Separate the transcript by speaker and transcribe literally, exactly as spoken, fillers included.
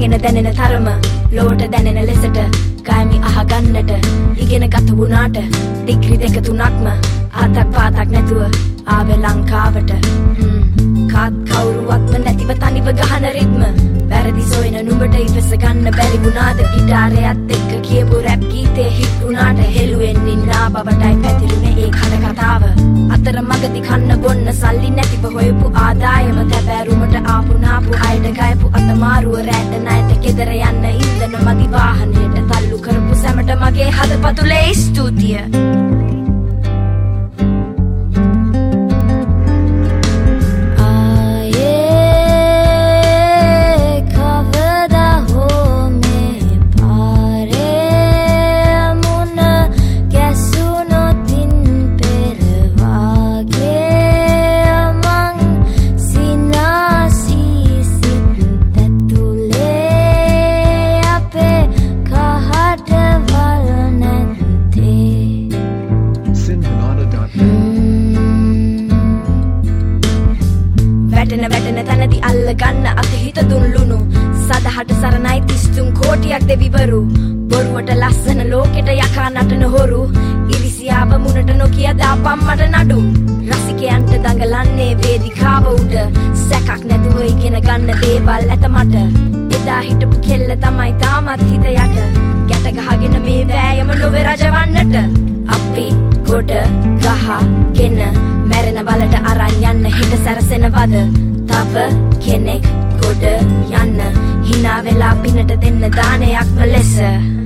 Speaker 1: ගැන දැනෙන තරම ලෝට දැනෙන ලෙසට ගයමි අහගන්නට ඉගෙන ගත වුණාට ඩිග්‍රී දෙක තුනක්ම ආතක් පාතක් නැතුව ආවේ ලංකාවට කාත් කවුරුවත්ම නැතිව තනිව ගහන රිද්ම වැරදි සොයන නුඹට ඉවස ගන්න බැරි වුණාද ගිටාරයත් එක්ක කියපු රැප් ගීතේ හිට් වුණාට හෙළුවෙන් ඉන්නා බවටයි පැතිරුනේ ඒ කන කතාව අතර මගදී කන්න බොන්න සල්ලි නැතිව හොයපු ආදායම තැබෑරුමට ආපු නාපු අයට ගයපු අතමාරුව රැට ණයට ගෙදර යන්න ඉන්දන මදි වාහනයට තල්ලු කරපු සැමට මගේ හදපතුලේ ස්තුතිය වැටෙන තැනදි අල්ල ගන්න අතහිත දුන්ලුණු සදහට සරණයි තිස්තුන් කෝටියක් දෙවිවරු බොරුවට ලස්සන ලෝකෙට යකා නටන හොරු ඉරිසියාව මුණට නොකිය දාපම් මට නඩු රසිකයන්ට දඟලන්නේ වේදිකාව උඩ සැකක් නැතුව ඉගෙන ගන්න දේවල් ඇත මට එදා හිටපු කෙල්ල තමයි තාමත් හිත යට ගැට ගහගෙන මේ වෑයම ලොවේ රජවන්නට අපි ගොඩ ගහගෙන මැරෙන බලට අරන් යන්න හිත සැරසෙනවද තව කෙනෙක් ගොඩ යන්න හිනා වෙලා පිනට දෙන්න දානයක්ම ලෙස